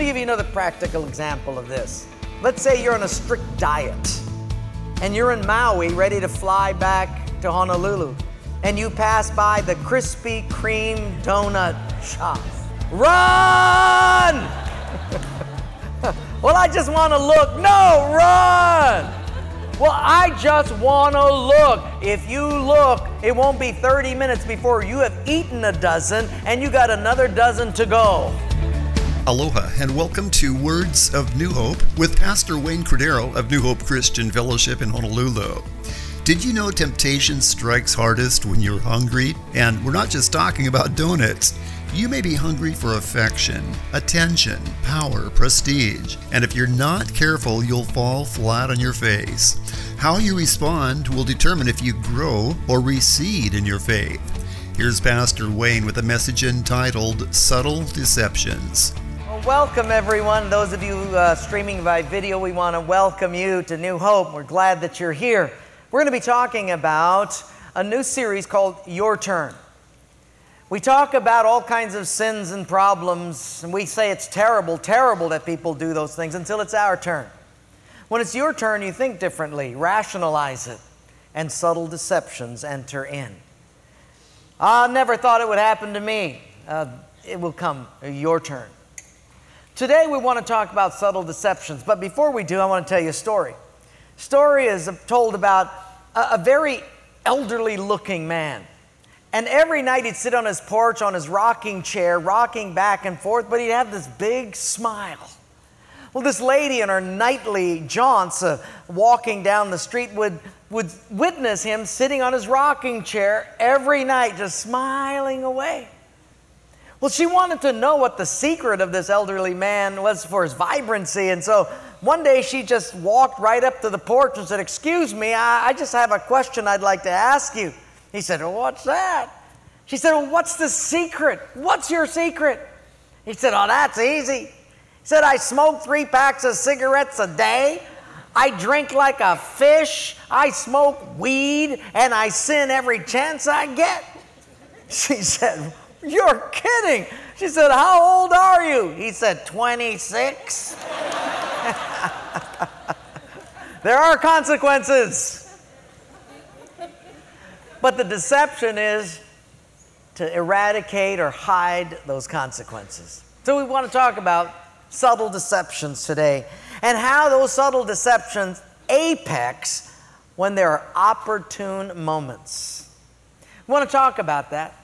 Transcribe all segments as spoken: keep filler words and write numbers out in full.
me give you another practical example of this. Let's say you're on a strict diet and you're in Maui ready to fly back to Honolulu, and you pass by the Krispy Kreme donut shop. Run! Well, I just want to look. No, run! Well, I just want to look. If you look, it won't be thirty minutes before you have eaten a dozen and you got another dozen to go. Aloha and welcome to Words of New Hope with Pastor Wayne Cordero of New Hope Christian Fellowship in Honolulu. Did you know temptation strikes hardest when you're hungry? And we're not just talking about donuts. You may be hungry for affection, attention, power, prestige. And if you're not careful, you'll fall flat on your face. How you respond will determine if you grow or recede in your faith. Here's Pastor Wayne with a message entitled Subtle Deceptions. Well, welcome everyone. Those of you uh, streaming by video, we want to welcome you to New Hope. We're glad that you're here. We're going to be talking about a new series called Your Turn. We talk about all kinds of sins and problems, and we say it's terrible, terrible that people do those things until it's our turn. When it's your turn, you think differently, rationalize it, and subtle deceptions enter in. I never thought it would happen to me. Uh, it will come, your turn. Today we want to talk about subtle deceptions, but before we do, I want to tell you a story. Story is told about a, a very elderly looking man. And every night he'd sit on his porch on his rocking chair, rocking back and forth, but he'd have this big smile. Well, this lady in her nightly jaunts uh, walking down the street would, would witness him sitting on his rocking chair every night, just smiling away. Well, she wanted to know what the secret of this elderly man was for his vibrancy, and so one day she just walked right up to the porch and said, "Excuse me, I, I just have a question I'd like to ask you." He said, "Well, what's that?" She said, "Well, what's the secret? What's your secret?" He said, "Oh, that's easy." He said, "I smoke three packs of cigarettes a day. I drink like a fish. I smoke weed, and I sin every chance I get." She said, "You're kidding." She said, "How old are you?" He said, twenty-six. There are consequences. But the deception is to eradicate or hide those consequences. So we want to talk about subtle deceptions today and how those subtle deceptions apex when there are opportune moments. We want to talk about that.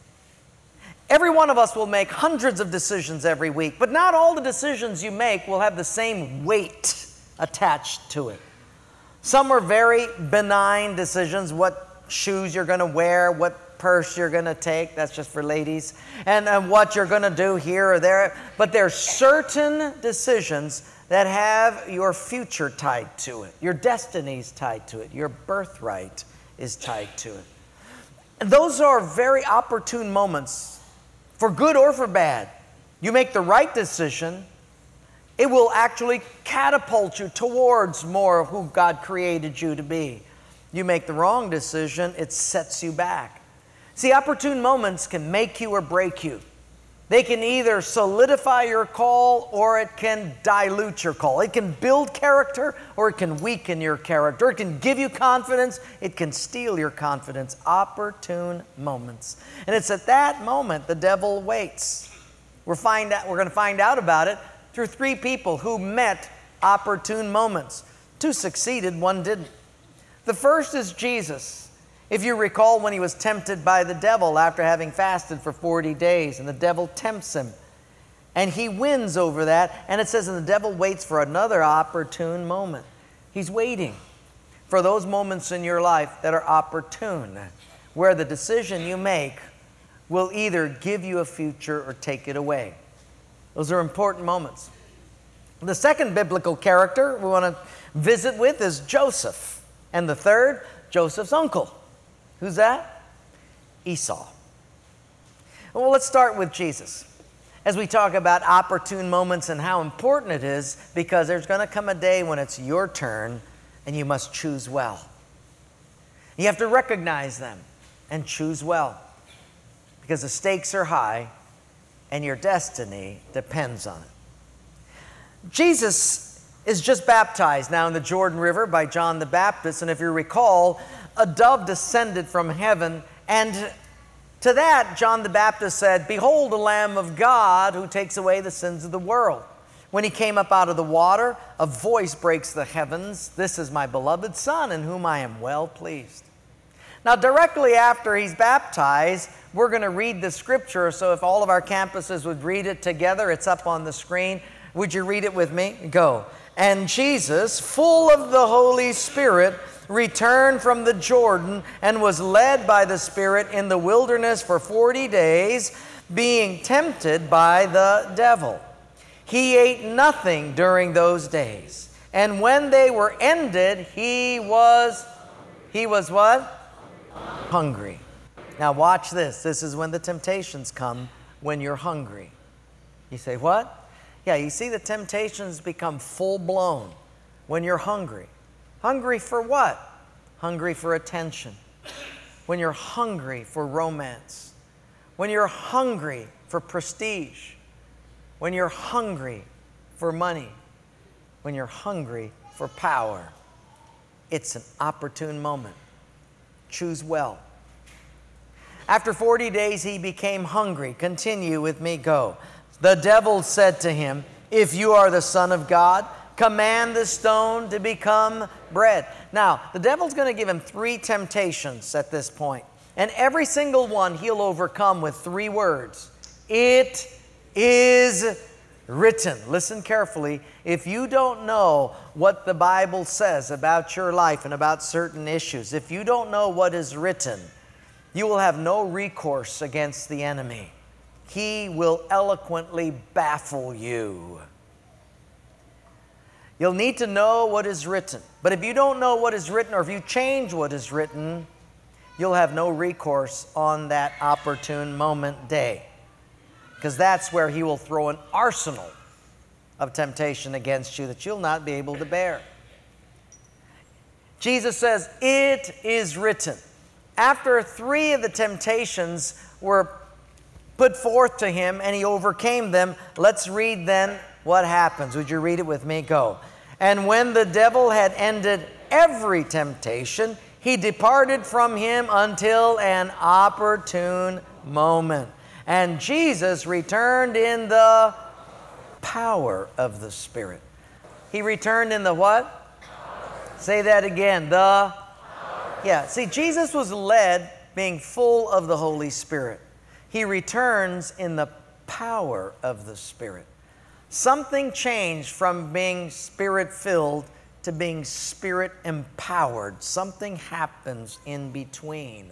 Every one of us will make hundreds of decisions every week, but not all the decisions you make will have the same weight attached to it. Some are very benign decisions, what shoes you're going to wear, what purse you're going to take, that's just for ladies, and, and what you're going to do here or there. But there's certain decisions that have your future tied to it. Your destiny's tied to it. Your birthright is tied to it. And those are very opportune moments, for good or for bad. You make the right decision, it will actually catapult you towards more of who God created you to be. You make the wrong decision, it sets you back. See, opportune moments can make you or break you. They can either solidify your call or it can dilute your call. It can build character or it can weaken your character. It can give you confidence, it can steal your confidence. Opportune moments. And it's at that moment the devil waits. We're, find out, we're going to find out about it through three people who met opportune moments. Two succeeded, one didn't. The first is Jesus. If you recall when he was tempted by the devil after having fasted for forty days, and the devil tempts him, and he wins over that, and it says, and the devil waits for another opportune moment. He's waiting for those moments in your life that are opportune, where the decision you make will either give you a future or take it away. Those are important moments. The second biblical character we want to visit with is Joseph. And the third, Joseph's uncle. Who's that? Esau. Well, let's start with Jesus. As we talk about opportune moments and how important it is, because there's going to come a day when it's your turn and you must choose well. You have to recognize them and choose well, because the stakes are high and your destiny depends on it. Jesus is just baptized now in the Jordan River by John the Baptist, and if you recall, a dove descended from heaven, and to that John the Baptist said, "Behold the Lamb of God who takes away the sins of the world." When he came up out of the water, a voice breaks the heavens, "This is my beloved Son, in whom I am well pleased." Now, directly after he's baptized, we're going to read the scripture, so if all of our campuses would read it together, it's up on the screen. Would you read it with me? Go. "And Jesus, full of the Holy Spirit, returned from the Jordan and was led by the Spirit in the wilderness for forty days, being tempted by the devil. He ate nothing during those days. And when they were ended, he was, he was what? Hungry." Now watch this. This is when the temptations come, when you're hungry. You say, what? Yeah, you see the temptations become full-blown when you're hungry. Hungry for what? Hungry for attention. When you're hungry for romance. When you're hungry for prestige. When you're hungry for money. When you're hungry for power. It's an opportune moment. Choose well. After forty days he became hungry. Continue with me, go. "The devil said to him, 'If you are the Son of God, command the stone to become bread.'" Now, the devil's going to give him three temptations at this point. And every single one he'll overcome with three words. It is written. Listen carefully. If you don't know what the Bible says about your life and about certain issues, if you don't know what is written, you will have no recourse against the enemy. He will eloquently baffle you. You'll need to know what is written. But if you don't know what is written, or if you change what is written, you'll have no recourse on that opportune moment day. Because that's where he will throw an arsenal of temptation against you that you'll not be able to bear. Jesus says, "It is written." After three of the temptations were put forth to him and he overcame them, let's read then what happens. Would you read it with me? Go. "And when the devil had ended every temptation, he departed from him until an opportune moment. And Jesus returned in the power of the Spirit." He returned in the what? Power. Say that again. The power. Yeah. See, Jesus was led being full of the Holy Spirit. He returns in the power of the Spirit. Something changed from being Spirit-filled to being Spirit-empowered. Something happens in between.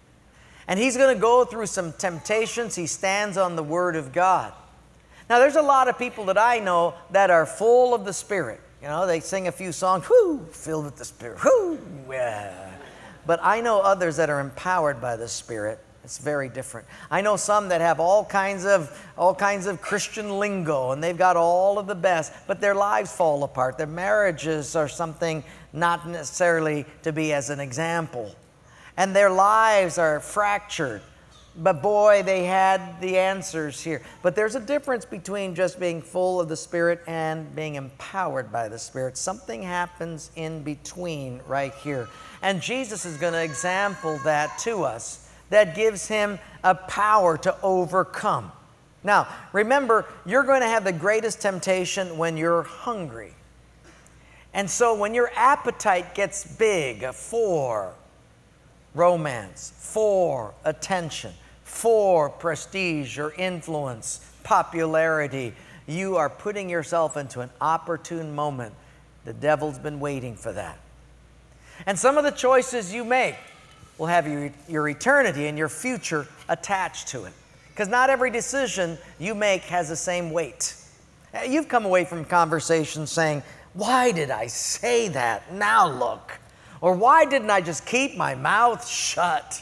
And he's going to go through some temptations. He stands on the Word of God. Now, there's a lot of people that I know that are full of the Spirit. You know, they sing a few songs, whoo, filled with the Spirit, whoo, yeah. But I know others that are empowered by the Spirit. It's very different. I know some that have all kinds of all kinds of Christian lingo, and they've got all of the best, but their lives fall apart. Their marriages are something not necessarily to be as an example. And their lives are fractured. But boy, they had the answers here. But there's a difference between just being full of the Spirit and being empowered by the Spirit. Something happens in between right here. And Jesus is going to example that to us. That gives him a power to overcome. Now, remember, you're going to have the greatest temptation when you're hungry. And so when your appetite gets big for romance, for attention, for prestige or influence, popularity, you are putting yourself into an opportune moment. The devil's been waiting for that. And some of the choices you make will have your, your eternity and your future attached to it. Because not every decision you make has the same weight. You've come away from conversations saying, why did I say that? Now look. Or why didn't I just keep my mouth shut?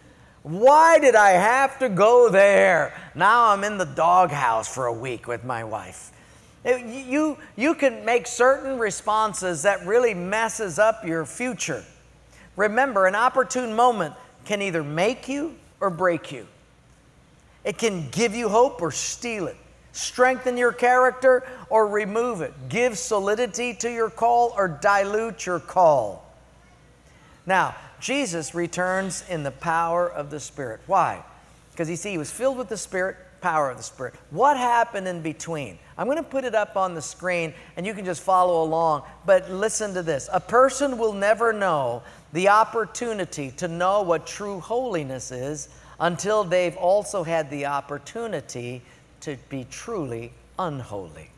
Why did I have to go there? Now I'm in the doghouse for a week with my wife. It, you, you can make certain responses that really messes up your future. Remember, an opportune moment can either make you or break you. It can give you hope or steal it. strengthen your character, or remove it, give solidity to your call, or dilute your call. Now, Jesus returns in the power of the Spirit. Why? Because you see, he was filled with the Spirit, power of the Spirit. What happened in between? I'm going to put it up on the screen and you can just follow along, but listen to this. A person will never know the opportunity to know what true holiness is until they've also had the opportunity to be truly unholy.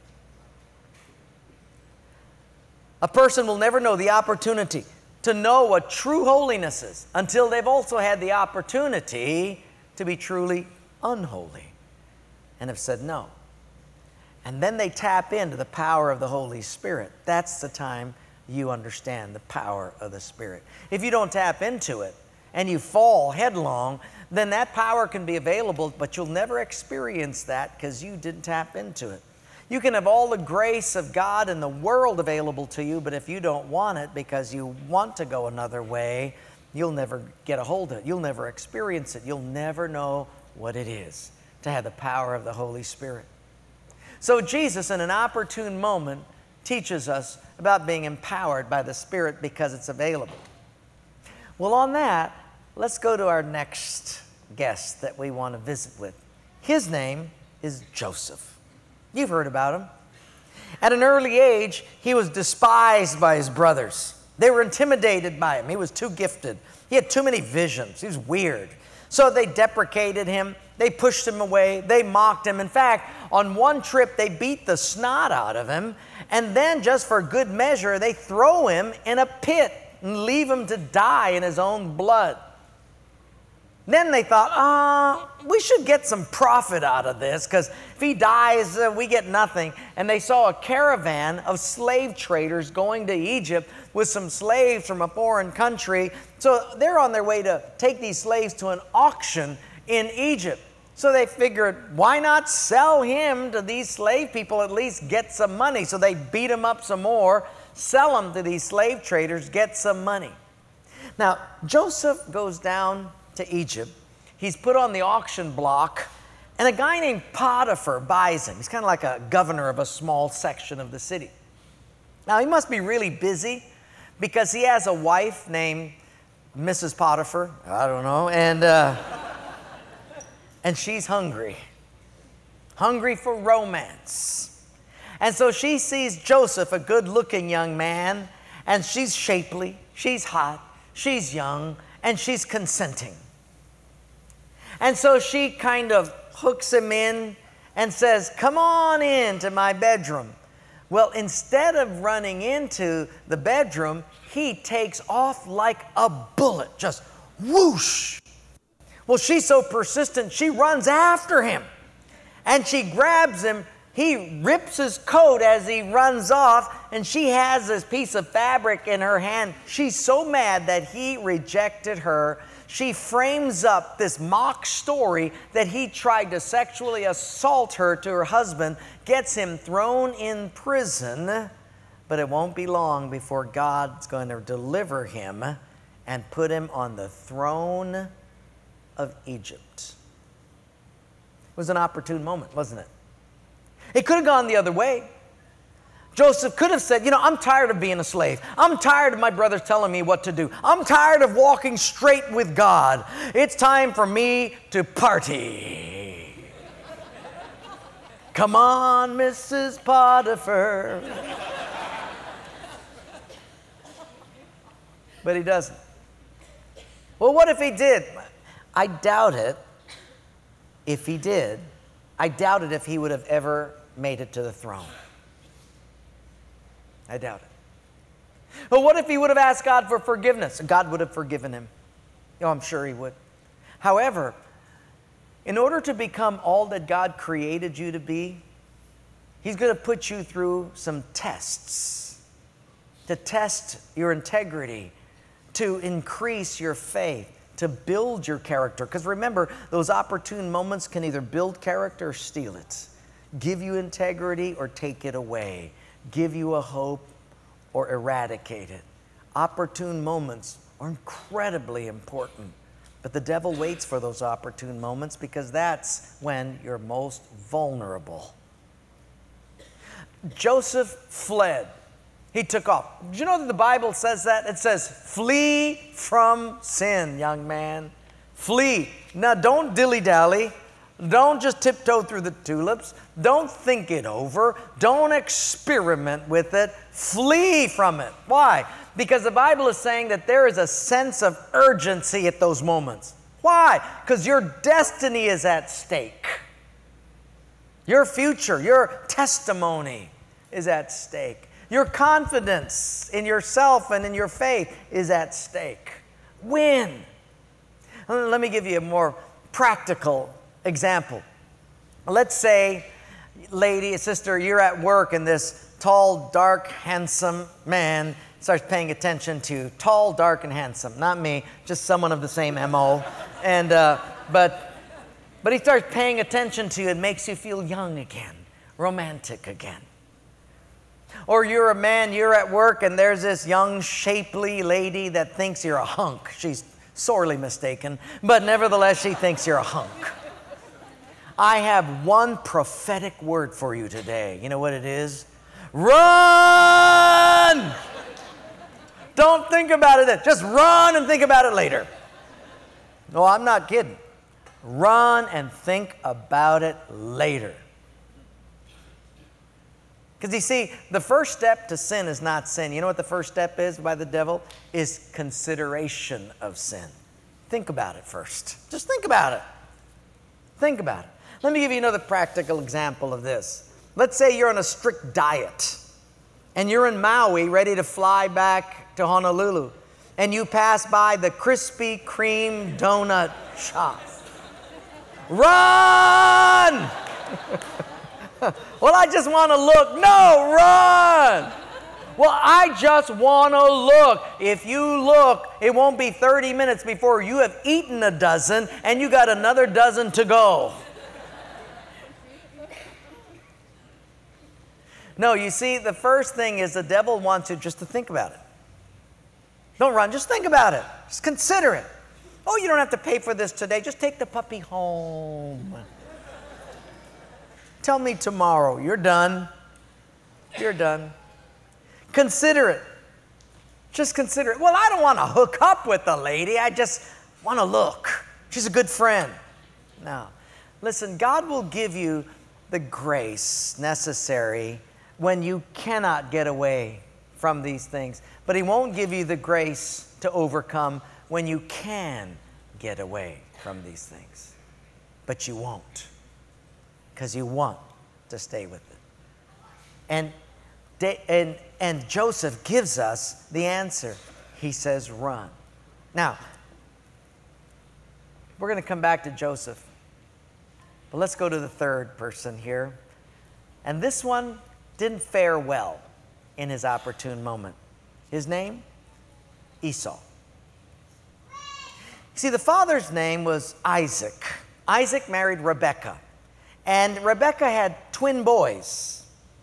A person will never know the opportunity to know what true holiness is until they've also had the opportunity to be truly unholy and have said no. And then they tap into the power of the Holy Spirit. That's the time you understand the power of the Spirit. If you don't tap into it and you fall headlong, then that power can be available, but you'll never experience that because you didn't tap into it. You can have all the grace of God in the world available to you, but if you don't want it because you want to go another way, you'll never get a hold of it. You'll never experience it. You'll never know what it is to have the power of the Holy Spirit. So Jesus, in an opportune moment, teaches us about being empowered by the Spirit because it's available. Well, on that, let's go to our next guest that we want to visit with. His name is Joseph. You've heard about him. At an early age, he was despised by his brothers. They were intimidated by him. He was too gifted. He had too many visions. He was weird. So they deprecated him. They pushed him away. They mocked him. In fact, on one trip, they beat the snot out of him. And then, just for good measure, they throw him in a pit and leave him to die in his own blood. Then they thought, uh, we should get some profit out of this, because if he dies, uh, we get nothing. And they saw a caravan of slave traders going to Egypt with some slaves from a foreign country. So they're on their way to take these slaves to an auction in Egypt. So they figured, why not sell him to these slave people, at least get some money? So they beat him up some more, sell him to these slave traders, get some money. Now, Joseph goes down to Egypt. He's put on the auction block, and a guy named Potiphar buys him. He's kind of like a governor of a small section of the city. Now, he must be really busy because he has a wife named Missus Potiphar. I don't know. And, uh, and she's hungry. Hungry for romance. And so she sees Joseph, a good-looking young man, and she's shapely, she's hot, she's young, and she's consenting. And so she kind of hooks him in and says, come on into my bedroom. Well, instead of running into the bedroom, he takes off like a bullet, just whoosh. Well, she's so persistent, she runs after him. And she grabs him. He rips his coat as he runs off, and she has this piece of fabric in her hand. She's so mad that he rejected her. She frames up this mock story that he tried to sexually assault her to her husband, gets him thrown in prison, but it won't be long before God's going to deliver him and put him on the throne of Egypt. It was an opportune moment, wasn't it? It could have gone the other way. Joseph could have said, you know, I'm tired of being a slave. I'm tired of my brothers telling me what to do. I'm tired of walking straight with God. It's time for me to party. Come on, Missus Potiphar. But he doesn't. Well, what if he did? I doubt it. If he did, I doubt it if he would have ever made it to the throne. I doubt it. But what if he would have asked God for forgiveness? God would have forgiven him. Oh, I'm sure he would. However, in order to become all that God created you to be, he's going to put you through some tests to test your integrity, to increase your faith, to build your character. Because remember, those opportune moments can either build character or steal it, give you integrity or take it away, give you a hope or eradicate it. Opportune moments are incredibly important, but the devil waits for those opportune moments because that's when you're most vulnerable. Joseph fled. He took off. Did you know that the Bible says that? It says, flee from sin, young man. Flee. Now, don't dilly-dally. Don't just tiptoe through the tulips. Don't think it over. Don't experiment with it. Flee from it. Why? Because the Bible is saying that there is a sense of urgency at those moments. Why? Because your destiny is at stake. Your future, your testimony is at stake. Your confidence in yourself and in your faith is at stake. Win. Let me give you a more practical example. Let's say, lady, sister, you're at work and this tall, dark, handsome man starts paying attention to you. Tall, dark, and handsome. Not me, just someone of the same M O. And, uh, but, but he starts paying attention to you and makes you feel young again, romantic again. Or you're a man, you're at work, and there's this young, shapely lady that thinks you're a hunk. She's sorely mistaken, but nevertheless, she thinks you're a hunk. I have one prophetic word for you today. You know what it is? Run! Don't think about it then. Just run and think about it later. No, I'm not kidding. Run and think about it later. Because you see, the first step to sin is not sin. You know what the first step is by the devil? Is consideration of sin. Think about it first. Just think about it. Think about it. Let me give you another practical example of this. Let's say you're on a strict diet and you're in Maui ready to fly back to Honolulu and you pass by the Krispy Kreme donut shop. Run! Well, I just want to look. No, run! Well, I just want to look. If you look, it won't be thirty minutes before you have eaten a dozen and you got another dozen to go. No, you see, the first thing is the devil wants you just to think about it. Don't run, just think about it. Just consider it. Oh, you don't have to pay for this today. Just take the puppy home. Tell me tomorrow. You're done. You're done. Consider it. Just consider it. Well, I don't want to hook up with the lady. I just want to look. She's a good friend. No. Listen, God will give you the grace necessary when you cannot get away from these things. But He won't give you the grace to overcome when you can get away from these things. But you won't, because you want to stay with it. And, and, and Joseph gives us the answer. He says, run. Now, we're going to come back to Joseph. But let's go to the third person here. And this one didn't fare well in his opportune moment. His name? Esau. See, the father's name was Isaac. Isaac married Rebekah. And Rebekah had twin boys.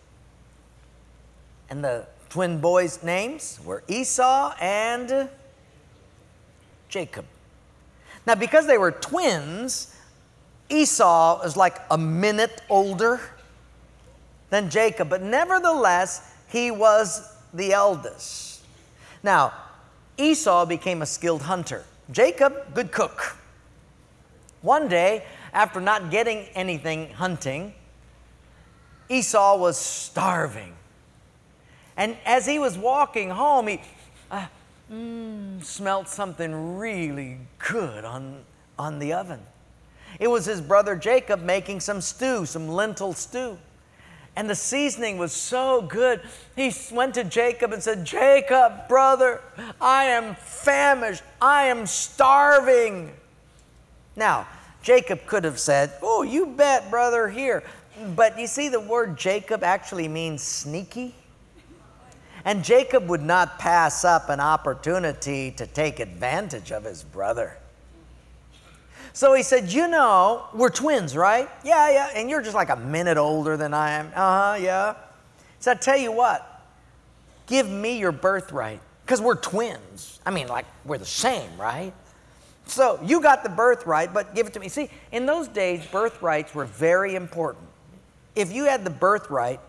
And the twin boys' names were Esau and Jacob. Now, because they were twins, Esau is like a minute older than Jacob, but nevertheless, he was the eldest. Now, Esau became a skilled hunter. Jacob, good cook. One day, after not getting anything hunting, Esau was starving. And as he was walking home, he uh, mm, smelled something really good on, on the oven. It was his brother Jacob making some stew, some lentil stew. And the seasoning was so good. He went to Jacob and said, Jacob, brother, I am famished. I am starving. Now, Jacob could have said, oh, you bet, brother, here. But you see, the word Jacob actually means sneaky. And Jacob would not pass up an opportunity to take advantage of his brother. So he said, you know, we're twins, right? Yeah, yeah, and you're just like a minute older than I am. Uh-huh, yeah. So I tell you what, give me your birthright, because we're twins. I mean, like, we're the same, right? So you got the birthright, but give it to me. See, in those days, birthrights were very important. If you had the birthright,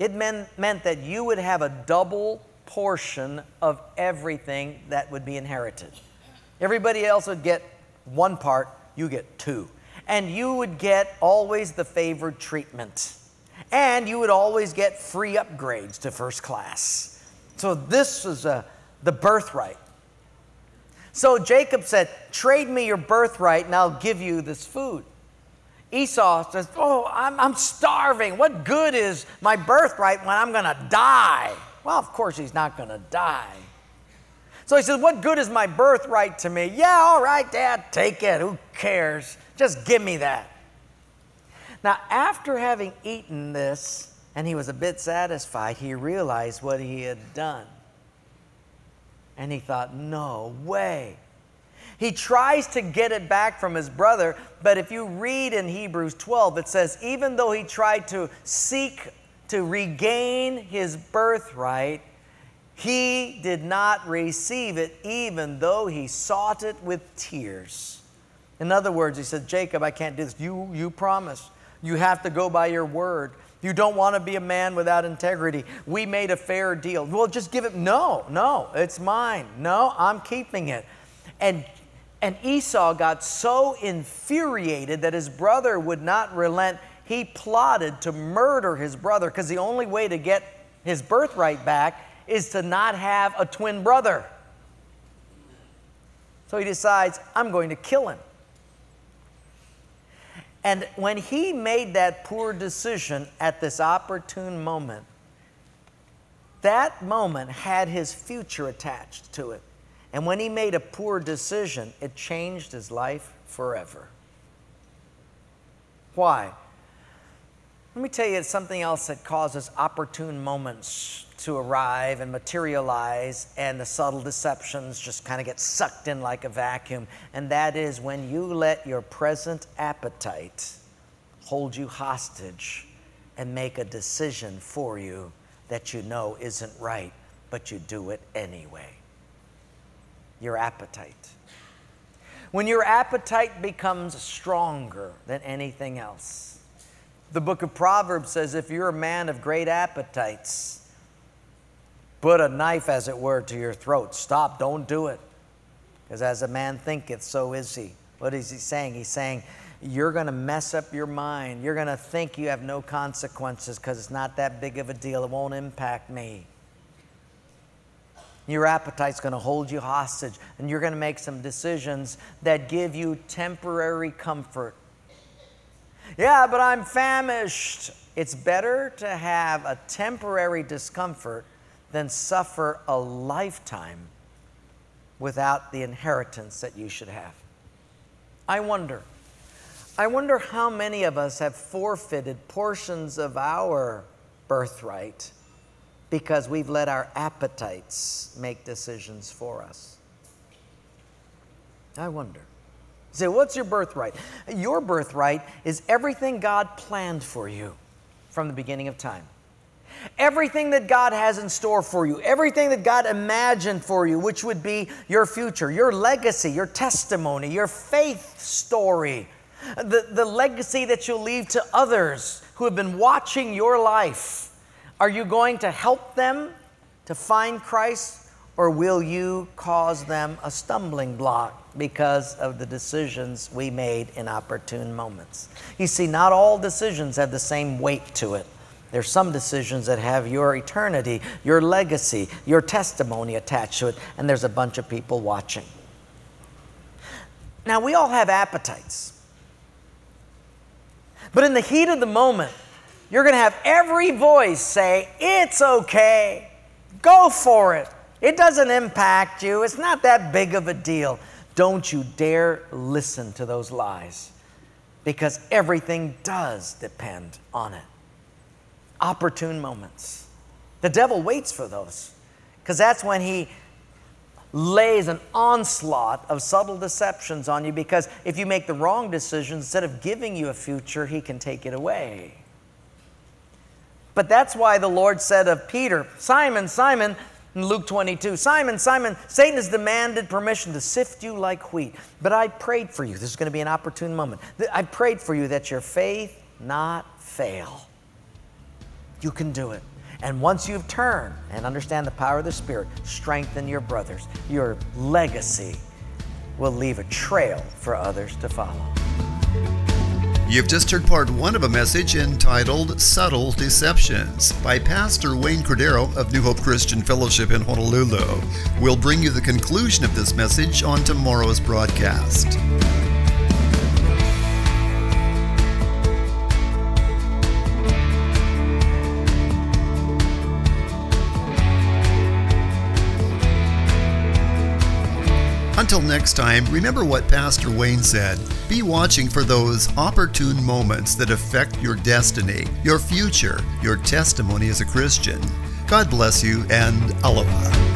It meant, meant that you would have a double portion of everything that would be inherited. Everybody else would get one part, you get two. And you would get always the favored treatment. And you would always get free upgrades to first class. So this was uh, the birthright. So Jacob said, trade me your birthright and I'll give you this food. Esau says, oh, I'm, I'm starving. What good is my birthright when I'm going to die? Well, of course he's not going to die. So he says, what good is my birthright to me? Yeah, all right, Dad, take it. Who cares? Just give me that. Now, after having eaten this, and he was a bit satisfied, he realized what he had done. And he thought, no way. He tries to get it back from his brother, but if you read in Hebrews twelve, it says, even though he tried to seek to regain his birthright, he did not receive it, even though he sought it with tears. In other words, he said, Jacob, I can't do this. You, you promised. You have to go by your word. You don't want to be a man without integrity. We made a fair deal. Well, just give it. No, no, it's mine. No, I'm keeping it. And, and Esau got so infuriated that his brother would not relent. He plotted to murder his brother because the only way to get his birthright back is to not have a twin brother. So he decides, I'm going to kill him. And when he made that poor decision at this opportune moment, that moment had his future attached to it. And when he made a poor decision, it changed his life forever. Why? Let me tell you something else that causes opportune moments to arrive and materialize, and the subtle deceptions just kind of get sucked in like a vacuum. And that is when you let your present appetite hold you hostage and make a decision for you that you know isn't right, but you do it anyway. Your appetite. When your appetite becomes stronger than anything else. The book of Proverbs says, if you're a man of great appetites, put a knife, as it were, to your throat. Stop, don't do it. Because as a man thinketh, so is he. What is he saying? He's saying, you're going to mess up your mind. You're going to think you have no consequences because it's not that big of a deal. It won't impact me. Your appetite's going to hold you hostage, and you're going to make some decisions that give you temporary comfort. Yeah, but I'm famished. It's better to have a temporary discomfort than suffer a lifetime without the inheritance that you should have. I wonder, I wonder how many of us have forfeited portions of our birthright because we've let our appetites make decisions for us. I wonder. You say, what's your birthright? Your birthright is everything God planned for you from the beginning of time. Everything that God has in store for you, everything that God imagined for you, which would be your future, your legacy, your testimony, your faith story, the, the legacy that you'll leave to others who have been watching your life. Are you going to help them to find Christ, or will you cause them a stumbling block because of the decisions we made in opportune moments? You see, not all decisions have the same weight to it. There's some decisions that have your eternity, your legacy, your testimony attached to it, and there's a bunch of people watching. Now, we all have appetites. But in the heat of the moment, you're going to have every voice say, it's okay, go for it. It doesn't impact you. It's not that big of a deal. Don't you dare listen to those lies, because everything does depend on it. Opportune moments. The devil waits for those, because that's when he lays an onslaught of subtle deceptions on you, because if you make the wrong decision, instead of giving you a future, he can take it away. But that's why the Lord said of Peter, Simon, Simon, in Luke twenty-two, Simon, Simon, Satan has demanded permission to sift you like wheat. But I prayed for you. This is going to be an opportune moment. I prayed for you that your faith not fail. You can do it. And once you've turned and understand the power of the Spirit, strengthen your brothers. Your legacy will leave a trail for others to follow. You've just heard part one of a message entitled Subtle Deceptions by Pastor Wayne Cordero of New Hope Christian Fellowship in Honolulu. We'll bring you the conclusion of this message on tomorrow's broadcast. Until next time, remember what Pastor Wayne said. Be watching for those opportune moments that affect your destiny, your future, your testimony as a Christian. God bless you, and aloha.